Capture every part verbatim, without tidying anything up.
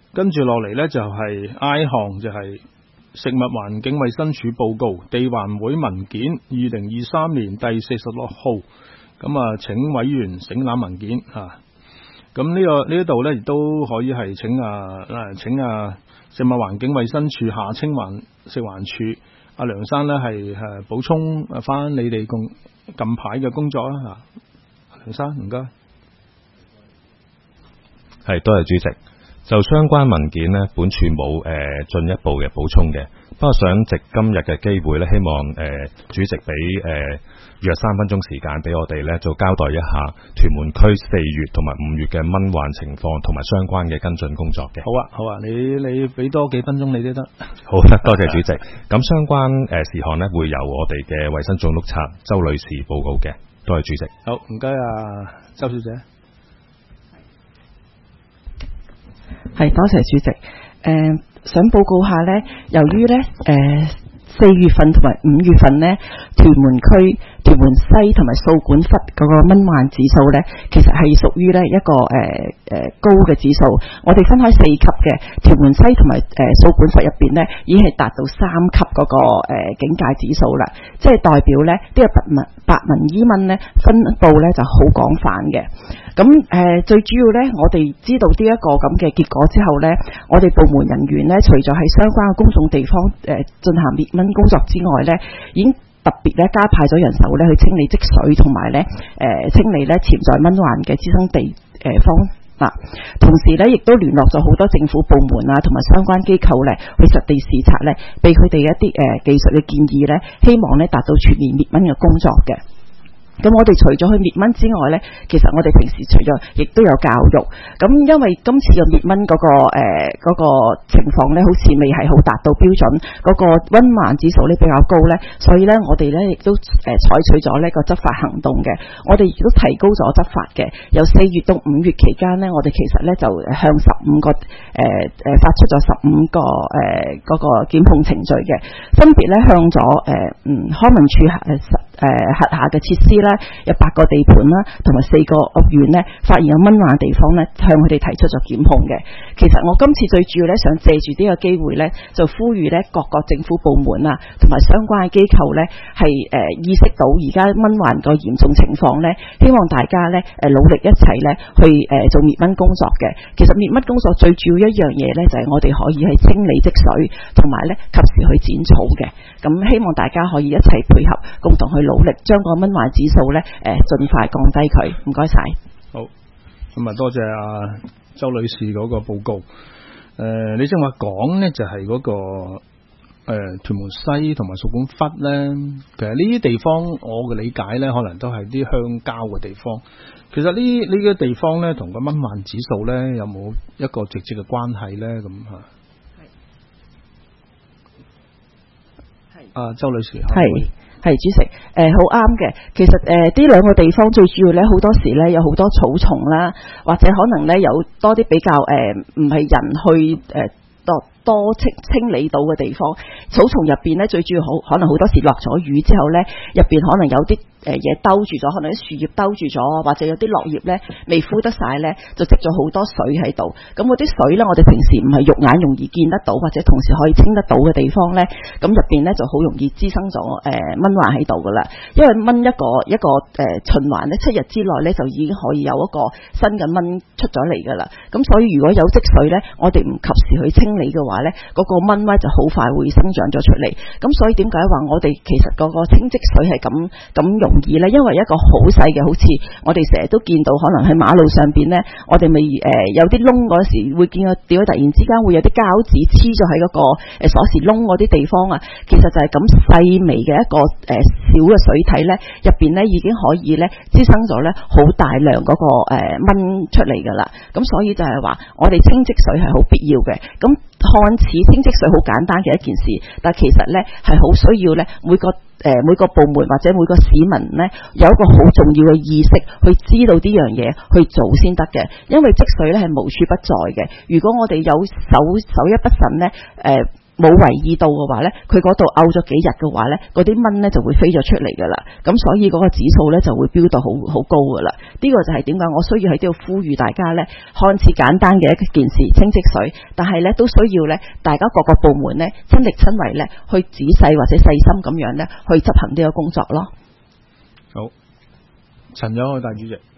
跟住落嚟呢，就係 I 項，就係食物環境衛生署報告地環會文件二零二三年第四十六號，咁啊請委員省覽文件吓。咁呢、這個呢度呢，亦都可以係請啊誒請啊食物環境衛生署下稱環食環署阿梁生呢，係誒補充翻你哋共近排嘅工作啦吓。梁生唔該。 係，多謝主席。就相關文件呢，本署冇誒進一步嘅補充嘅，不過想藉今日嘅機會咧，希望誒、呃、主席俾誒、呃、約三分鐘時間俾我哋咧，做交代一下屯門區四月同埋五月嘅蚊患情況同埋相關嘅跟進工作嘅。 好啊，好啊，你你俾多幾分鐘你都得。 好，多謝主席。咁相關誒、呃、事項呢，會由我哋嘅衛生總督察周女士報告嘅。多謝主席。 好，唔該啊，周小姐。 係，多謝主席。誒、呃，想報告下呢，由於呢誒四月份同埋五月份呢，屯門區、屯門西同埋掃管笏嗰個蚊患指數呢，其實係屬於呢一個誒誒、呃、高嘅指數。我哋分開四級嘅，屯門西同埋誒掃管笏入邊呢，已經係達到三級嗰、那個誒、呃、警戒指數啦。即係代表呢，呢、這個白紋白紋伊蚊呢，分布呢就好廣泛嘅。咁誒、呃、最主要咧，我哋知道呢一個咁嘅結果之後咧，我哋部門人員咧，除咗喺相關嘅公眾地方誒進、呃、行滅蚊工作之外咧，已經特別咧加派咗人手咧去清理積水同埋咧誒清理咧潛在蚊患嘅滋生地誒、呃、方嗱、啊。同時咧，亦都聯絡咗好多政府部門啊，同埋相關機構咧去實地視察咧，俾佢哋一啲誒、呃、技術嘅建議咧，希望咧達到全面滅蚊嘅工作嘅。咁我哋除咗去滅蚊之外呢，其實我哋平時除咗亦都有教育。咁因為今次嘅滅蚊嗰個誒嗰個情況呢，好似未係好達到標準，嗰個蚊患指數呢比較高呢，所以呢，我哋呢亦都誒採取咗呢個執法行動嘅。我哋亦都提高咗執法嘅。由四月到五月期間呢，我哋其實呢就向十五個誒誒發出咗十五個誒嗰個檢控程序嘅，分別呢向咗誒嗯康文署誒誒轄下嘅設施啦，有八個地盤啦，同埋四個屋苑呢，發現有蚊患地方呢，向佢哋提出咗檢控嘅。其實我今次最主要呢，想借住呢個機會呢，就呼籲呢各個政府部門啊，同埋相關嘅機構呢，係誒、呃、意識到而家蚊患個嚴重情況呢，希望大家呢誒努力一齊呢去誒、呃、做滅蚊工作嘅。其實滅蚊工作最主要一樣嘢呢，就係、是、我哋可以係清理積水，同埋呢及時去剪草嘅。咁希望大家可以一齊配合，共同去努力將個蚊患指數咧，誒，盡快降低佢。唔該晒。 好，咁啊，多謝阿周女士嗰個報告。誒、呃，你正話講呢，就係、是、嗰、那個誒、呃、屯門西同埋掃管笏咧，其實呢啲地方我嘅理解咧，可能都係啲鄉郊嘅地方。其實呢呢個地方咧，同個蚊患指數咧，有冇一個直接嘅關係咧？咁吓。啊，周女士係係主席，誒好啱嘅。其實誒呢兩個地方最主要咧，好多時咧有好多草叢啦，或者可能咧有多啲比較誒唔係人去誒、呃、多多清清理到嘅地方。草叢入邊咧最主要好可能好多時落咗雨之後咧，入邊可能有啲誒嘢兜住咗，可能啲樹葉兜住咗，或者有啲落葉咧未枯得晒咧，就積咗好多水喺度。咁嗰啲水咧，我哋平時唔係肉眼容易見得到，或者同時可以清得到嘅地方咧，咁入邊咧就好容易滋生咗誒、呃、蚊患喺度噶啦。因為蚊一個一個誒、呃、循環咧，七日之內咧就已經可以有一個新嘅蚊出咗嚟噶啦。咁所以如果有積水咧，我哋唔及時去清理嘅話咧，嗰、那個蚊咧就好快會生長咗出嚟。咁所以點解話我哋其實嗰個清積水係咁咁容易咧？因為一個好細嘅，好似我哋成日都見到，可能喺馬路上邊咧，我哋未誒有啲窿嗰時會見到點解突然之間會有啲膠紙黐咗喺嗰個誒鎖匙窿嗰啲地方啊。其實就係咁細微嘅一個誒小嘅水體咧，入邊咧已經可以咧滋生咗咧好大量嗰個誒蚊出嚟噶啦。咁所以就係話我哋清積水係好必要嘅。咁看似清積水好簡單嘅一件事，但其實咧係好需要咧每個誒、呃、每個部門或者每個市民咧有一個好重要嘅意識去知道呢樣嘢去做先得嘅。因為積水咧係無處不在嘅。如果我哋有手手一不慎咧誒冇留意到嘅話咧，佢嗰度漚咗幾日嘅話咧，嗰啲蚊咧就會飛咗出嚟噶啦。咁所以嗰個指數咧就會飆到好好高噶啦。呢、這個就係點解我需要喺呢度呼籲大家咧，看似簡單嘅一件事清積水，但係咧都需要咧大家各個部門咧親力親為咧去仔細或者細心咁樣咧去執行呢個工作咯。 好，陳友凱大主席。誒、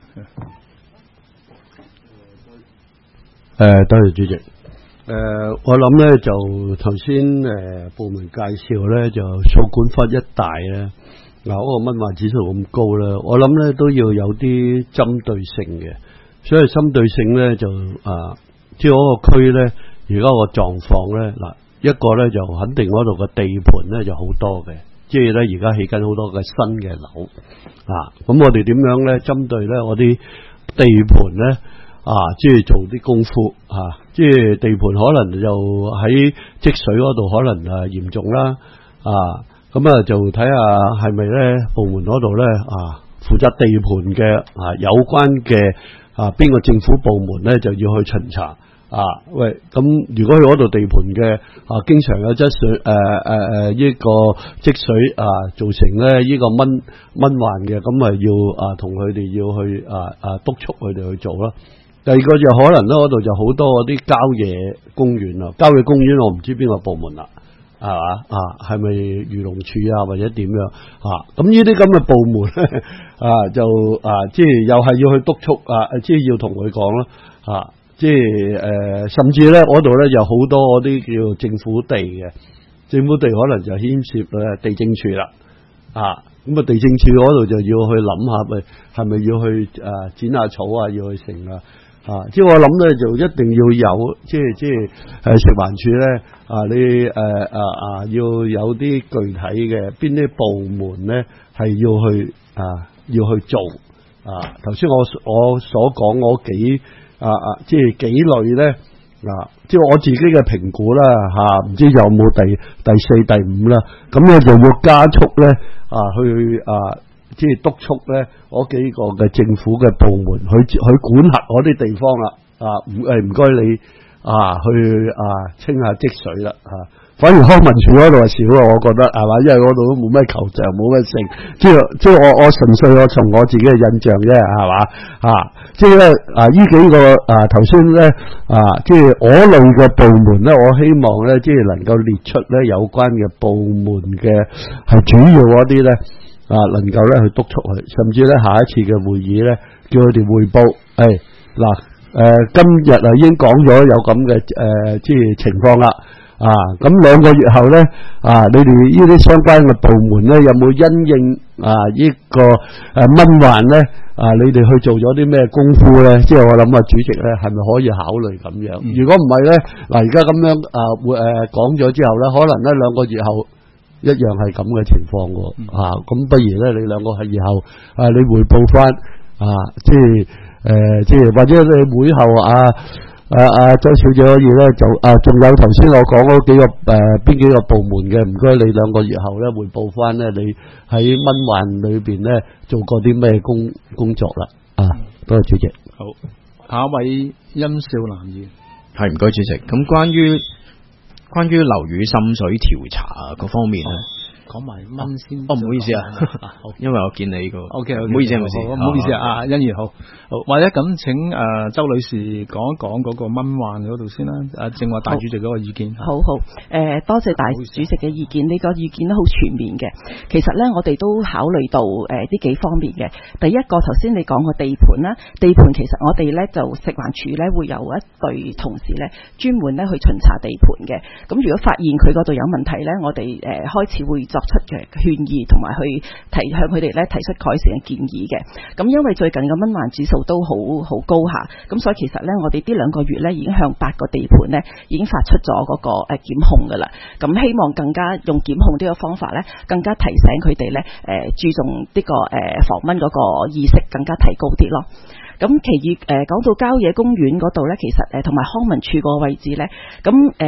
呃，多謝主席。誒、呃，我諗咧就頭先誒部門介紹咧，就掃管笏一帶咧，嗱嗰個蚊患指數咁高咧，我諗咧都要有啲針對性嘅，所以針對性咧就啊，即係嗰個區咧，而家個狀況咧，嗱一個咧就肯定嗰度嘅地盤咧就好多嘅，即係咧而家起緊好多嘅新嘅樓啊，咁我哋點樣咧針對咧我啲地盤咧？啊，即係做啲功夫啊，即係地盤可能就喺積水嗰度可能誒嚴重啦，啊，咁啊就睇下係咪咧部門嗰度咧啊負責地盤嘅啊有關嘅啊邊個政府部門咧就要去巡查啊，喂，咁如果佢嗰度地盤嘅啊經常有積水誒誒誒呢個積水啊造成咧呢個蚊蚊患嘅，咁啊要啊同佢哋要去啊啊督促佢哋去做啦。第二個就可能咧，嗰度就好多嗰啲郊野公園啦，郊野公園我唔知邊個部門啦，係嘛啊？係咪漁農署啊，或者點樣啊？咁呢啲咁嘅部門咧啊，就啊，即係又係要去督促啊，即係要同佢講咯啊，即係誒、呃，甚至咧嗰度咧有好多嗰啲叫政府地嘅，政府地可能就牽涉咧地政處啦啊。咁啊，地政處嗰度就要去諗下，咪係咪要去誒、啊、剪下草啊，要去成啊？啊！即係我諗咧，就一定要有，即係即係誒食環署咧啊！你誒啊啊要有啲具體嘅邊啲部門咧係要去啊要去做啊！頭先我我所講嗰幾啊啊，即係幾類咧啊！即係我自己嘅評估啦嚇，唔知有冇第第四、第五啦？咁咧就要加速咧啊去啊！即係督促咧，嗰幾個嘅政府嘅部門去去管轄嗰啲地方啦，啊唔誒唔該你啊去啊清下積水啦啊，反而康文署嗰度係少啊，我覺得係嘛，因為嗰度都冇咩球場，冇咩剩，即係即係我我純粹我從我自己嘅印象啫，係嘛啊，即係咧啊呢幾個啊頭先咧啊，即係我類嘅部門咧，我希望咧即係能夠列出咧有關嘅部門嘅係主要嗰啲咧。啊，能夠咧去督促佢，甚至咧下一次嘅會議咧，叫佢哋匯報。誒嗱誒，今日啊已經講咗有咁嘅誒，即係情況啦。啊，咁兩個月後咧，啊，你哋呢啲相關嘅部門咧，有冇因應啊呢個誒蚊患咧？啊，你哋去做咗啲咩功夫咧？即係我諗啊，主席咧係咪可以考慮咁樣？嗯、如果唔係咧，嗱而家咁樣啊會誒講咗之後咧，可能咧兩個月後。一樣係咁嘅情況喎，嗯、啊，咁不如咧，你兩個係以後啊，你匯報翻啊，即係誒、呃，即係或者你會後啊，啊啊周小姐可以咧就啊，仲有頭先我講嗰幾個誒邊、呃、幾個部門嘅，唔該你兩個月後咧匯報翻咧，你喺蚊患裏邊咧做過啲咩工工作啦？啊，多謝主席。 好，下一位殷少南議員。 係唔該主席。咁關於關於樓宇滲水調查啊，各方面咧， 講埋蚊先。 哦，唔好意思啊，因為我見你呢個。O K，唔好意思，唔好意思， 唔好意思啊，阿欣怡好，好，或者咁請誒周女士講一講嗰個蚊患嗰度先啦。誒，正話大主席嗰個意見。 好好，誒，多謝大主席嘅意見，呢個意見都好全面嘅。其實咧，我哋都考慮到誒呢幾方面嘅。第一個頭先你講個地盤啦，地盤其實我哋咧就食環署咧會有一隊同事咧專門咧去巡查地盤嘅。咁如果發現佢嗰度有問題咧，我哋誒開始會作出嘅勸議，同埋去提向佢哋咧提出改善嘅建議嘅。咁因為最近嘅蚊患指數都好好高下，咁所以其實咧我哋呢兩個月咧已經向八個地盤咧已經發出咗嗰個誒檢控噶啦。咁希望更加用檢控呢個方法咧，更加提醒佢哋咧誒注重呢個誒防蚊嗰個意識，更加提高啲咯。咁其餘誒講到郊野公園嗰度咧，其實誒同埋康文署個位置咧，咁誒。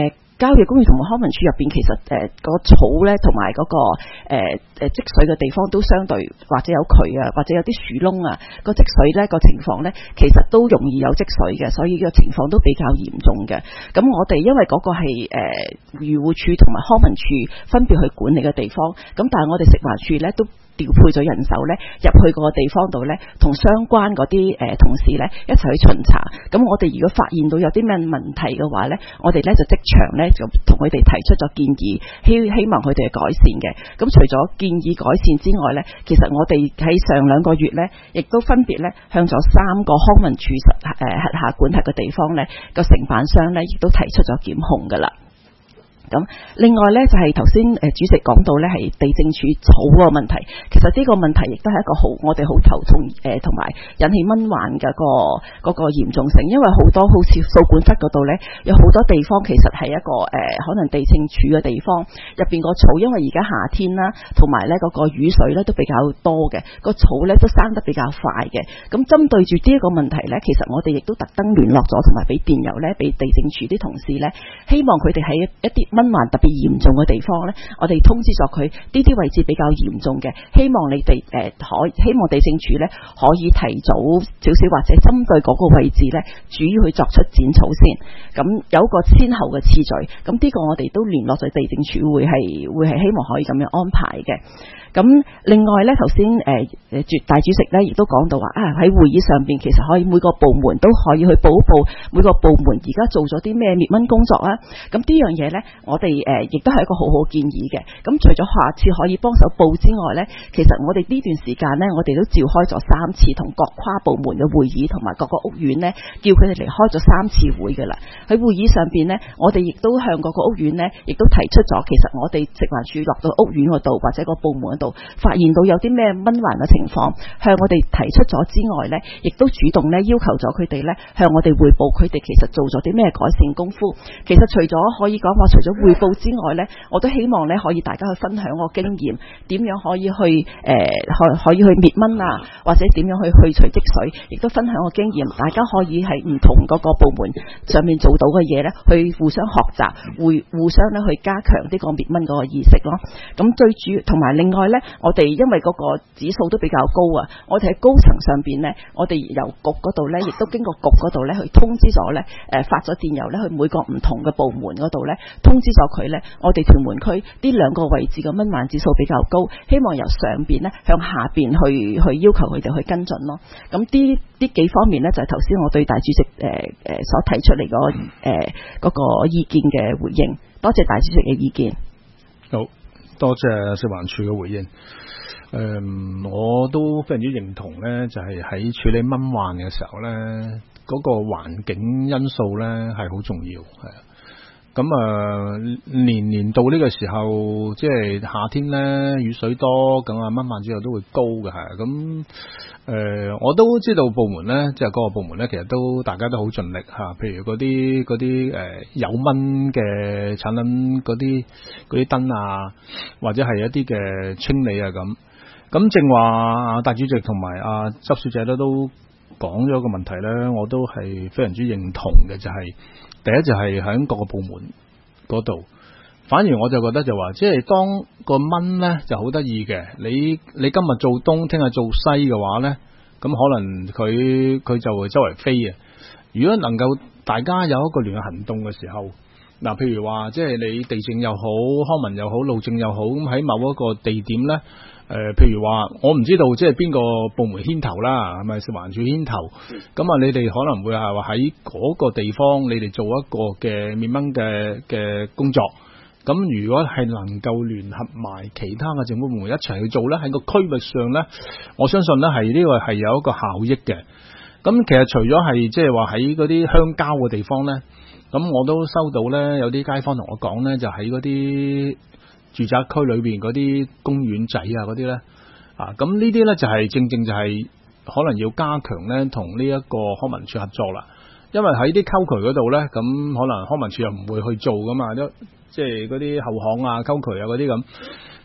郊野公園同埋康文署入邊，其實誒個草咧同埋嗰個誒誒積水嘅地方都相對或者有渠啊，或者有啲樹窿啊，個積水咧個情況咧，其實都容易有積水嘅，所以呢個情況都比較嚴重嘅。咁我哋因為嗰個係誒漁護署同埋康文署分別去管理嘅地方，咁但係我哋食環署咧都調配咗人手咧入去個地方度咧，同相關嗰啲誒同事咧一齊去巡查。咁我哋如果發現到有啲咩問題嘅話咧，我哋咧就即場咧就同佢哋提出咗建議，希希望佢哋改善嘅。咁除咗建議改善之外咧，其實我哋喺上兩個月咧，亦都分別咧向咗三個康文署實誒轄下管轄嘅地方咧個承辦商咧，亦都提出咗檢控噶啦。咁另外咧就係頭先誒主席講到咧係地政署草個問題，其實呢個問題亦都係一個好我哋好頭痛誒，同、呃、埋引起蚊患嘅個嗰、那個嚴重性，因為好多好似掃管室嗰度咧，有好多地方其實係一個誒、呃、可能地政署嘅地方入邊個草，因為而家夏天啦，同埋咧嗰個雨水咧都比較多嘅，個草咧都生得比較快嘅。咁針對住呢一個問題咧，其實我哋亦都特登聯絡咗，同埋俾電郵咧，俾地政署啲同事咧，希望佢哋喺一啲蚊患特別嚴重嘅地方咧，我哋通知咗佢呢啲位置比較嚴重嘅，希望你哋誒可希望地政署咧可以提早少少或者針對嗰個位置咧，主要去作出剪草先。咁有一個先後嘅次序，咁呢個我哋都聯絡咗地政署，會係會係希望可以咁樣安排嘅。咁另外咧，頭先誒誒絕大主席咧亦都講到話啊，喺會議上邊其實可以每個部門都可以去報一報每個部門而家做咗啲咩滅蚊工作啊。咁呢樣嘢咧，我哋誒亦都係一個好好建議嘅。咁除咗下次可以幫手報之外咧，其實我哋呢段時間咧，我哋都召開咗三次同各跨部門嘅會議，同埋各個屋苑咧，叫佢哋嚟開咗三次會㗎啦。喺會議上邊咧，我哋亦都向各個屋苑咧，亦都提出咗，其實我哋食環署落到屋苑嗰度或者個部門度發現到有啲咩蚊患嘅情況，向我哋提出咗之外呢，亦都主動咧要求咗佢哋呢向我哋匯報佢哋其實做咗啲咩改善功夫。其實除咗可以講話，除咗匯報之外呢，我都希望呢可以大家去分享個經驗，點樣可以去誒、呃、可可以去滅蚊啊，或者點樣去去除積水，亦都分享個經驗，大家可以喺唔同嗰個部門上面做到嘅嘢呢，去互相學習，互互相咧去加強呢個滅蚊嗰個意識咯。咁最主要同埋另外呢。我哋因為嗰個指數都比較高啊，我哋喺高層上邊呢，我哋由局嗰度呢，亦都經過局嗰度呢，去通知咗呢，誒發咗電郵呢，去每個唔同嘅部門嗰度呢，通知咗佢呢，我哋屯門區呢兩個位置嘅蚊患指數比較高，希望由上邊呢向下邊去去要求佢哋去跟進咯。咁呢呢幾方面呢，就係頭先我對大主席誒誒、呃、所提出嚟個誒嗰個意見嘅回應，多謝大主席嘅意見。 好。多謝食環署嘅回應。誒、嗯，我都非常之認同咧，就係、是、喺處理蚊患嘅時候咧，嗰、那個環境因素咧係好重要，係啊。咁啊，年年到呢個時候，即係夏天咧，雨水多，咁啊蚊患之後都會高嘅，係咁。誒、呃，我都知道部門咧，即係嗰個部門咧，其實都大家都好盡力吓，譬如嗰啲嗰啲誒有蚊嘅產品嗰啲嗰啲燈啊，或者係一啲嘅清理啊咁。咁正話大主席同埋阿周小姐咧都講咗個問題咧，我都係非常之認同嘅，就係、是、第一就係喺各個部門嗰度。反而我就覺得就話，即係當個蚊咧就好得意嘅，你你今日做東，聽日做西嘅話咧，咁可能佢佢就會周圍飛啊。如果能夠大家有一個聯合行動嘅時候，嗱，譬如話即係你地政又好，康文又好，路政又好，咁喺某一個地點咧，誒、呃，譬如話我唔知道即係邊個部門牽頭啦，係咪食環署牽頭？咁啊，你哋可能會係話喺嗰個地方，你哋做一個嘅滅蚊嘅嘅工作。咁如果係能夠聯合埋其他嘅政府部門一齊去做咧，喺個區域上咧，我相信咧係呢個係有一個效益嘅。咁其實除咗係即係話喺嗰啲鄉郊嘅地方咧，咁我都收到咧有啲街坊同我講咧，就喺嗰啲住宅區裏邊嗰啲公園仔啊嗰啲咧，啊咁呢啲咧就係正正就係可能要加強咧同呢一個康文署合作啦。因為喺啲溝渠嗰度咧，咁可能康文署又唔會去做噶嘛，都即係嗰啲後巷啊、溝渠啊嗰啲咁。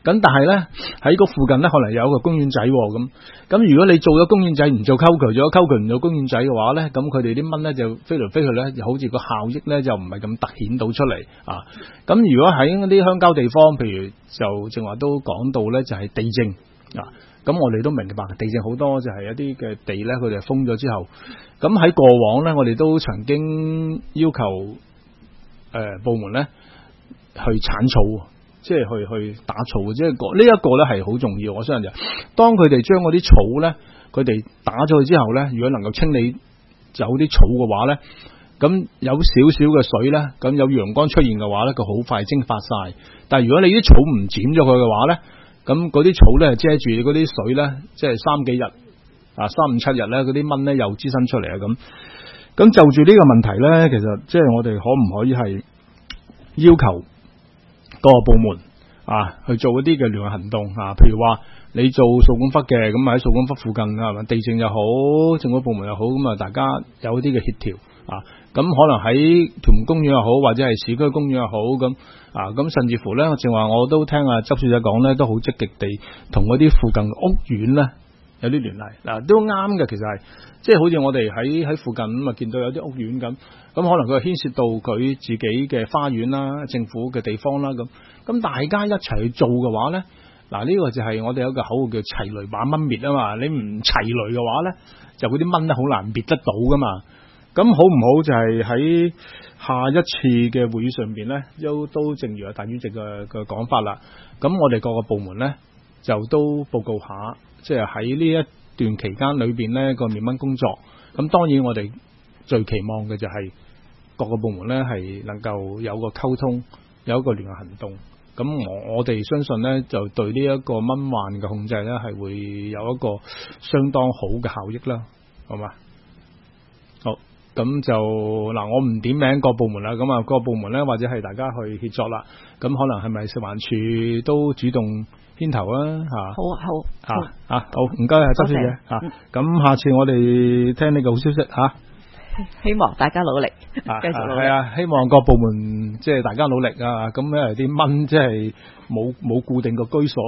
咁但係咧喺個附近咧可能有一個公園仔咁，咁如果你做咗公園仔唔做溝渠，做咗溝渠唔做公園仔嘅話咧，咁佢哋啲蚊咧就飛嚟飛去咧，就好似個效益咧就唔係咁突顯到出嚟啊。咁如果喺嗰啲鄉郊地方，譬如就正話都講到咧，就係地政啊。咁我哋都明白地政好多就係一啲嘅地咧，佢哋封咗之後，咁喺過往咧，我哋都曾經要求誒、呃、部門咧去鏟草，即係去去打草，即係呢一個咧係好重要。我相信就當佢哋將嗰啲草咧，佢哋打咗去之後咧，如果能夠清理走啲草嘅話咧，咁有少少嘅水咧，咁有陽光出現嘅話咧，佢好快蒸發晒。但係如果你啲草唔剪咗佢嘅話咧，咁嗰啲草咧遮住嗰啲水咧，即係三幾日啊，三五七日咧，嗰啲蚊咧又滋生出嚟啊！咁咁就住呢個問題咧，其實即係我哋可唔可以係要求各個部門啊去做一啲嘅聯合行動啊？譬如話你做掃管笏嘅，咁喺掃管笏附近啊，地政又好，政府部門又好，咁啊大家有一啲嘅協調啊。咁可能喺屯門公園又好，或者係市區公園又好，咁啊，咁甚至乎咧，正話我都聽阿周小姐講咧，都好積極地同嗰啲附近屋苑咧有啲聯繫，嗱、啊、都啱嘅。其實係即係好似我哋喺喺附近咁啊，見到有啲屋苑咁，咁可能佢牽涉到佢自己嘅花園啦、政府嘅地方啦，咁咁大家一齊去做嘅話咧，嗱、啊、呢、呢個就係我哋有一個口號叫齊雷把蚊滅啊嘛。你唔齊雷嘅話咧，就嗰啲蚊咧好難滅得到噶嘛。咁好唔好就係喺下一次嘅會議上邊咧，都都正如阿大主席嘅嘅講法啦。咁我哋各個部門咧就都報告下，即係喺呢一段期間裏邊咧個滅蚊工作。咁當然我哋最期望嘅就係各個部門咧係能夠有個溝通，有一個聯合行動。咁我我哋相信咧就對呢一個蚊患嘅控制咧係會有一個相當好嘅效益啦，好嘛？好。咁就嗱，我唔點名各部門啦，咁啊各部門咧或者係大家去協作啦，咁可能係咪食環署都主動牽頭啊？嚇， 好啊，好啊啊好，唔該啊，周小姐嚇，咁下次我哋聽呢個好消息嚇， 希望大家努力，繼續努力。 係啊，希望各部門即係大家努力啊，咁因為啲蚊即係冇冇固定個居所。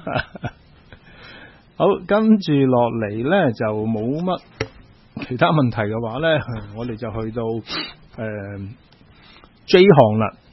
好，跟住落嚟咧就冇乜其他問題嘅話咧，我哋就去到誒、呃、J 項啦。